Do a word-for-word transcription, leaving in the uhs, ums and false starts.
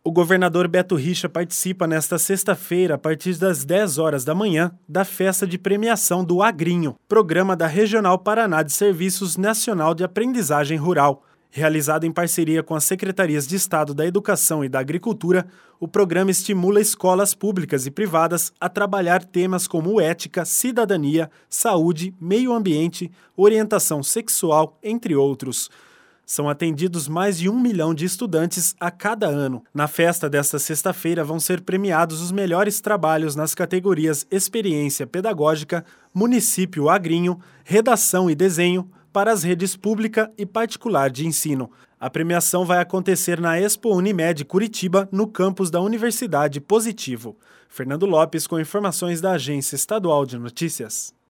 O governador Beto Richa participa nesta sexta-feira, a partir das dez horas da manhã, da festa de premiação do Agrinho, programa da Regional Paraná de Serviços Nacional de Aprendizagem Rural. Realizado em parceria com as Secretarias de Estado da Educação e da Agricultura, o programa estimula escolas públicas e privadas a trabalhar temas como ética, cidadania, saúde, meio ambiente, orientação sexual, entre outros. São atendidos mais de um milhão de estudantes a cada ano. Na festa desta sexta-feira vão ser premiados os melhores trabalhos nas categorias Experiência Pedagógica, Município Agrinho, Redação e Desenho, para as redes pública e particular de ensino. A premiação vai acontecer na Expo Unimed Curitiba, no campus da Universidade Positivo. Fernando Lopes com informações da Agência Estadual de Notícias.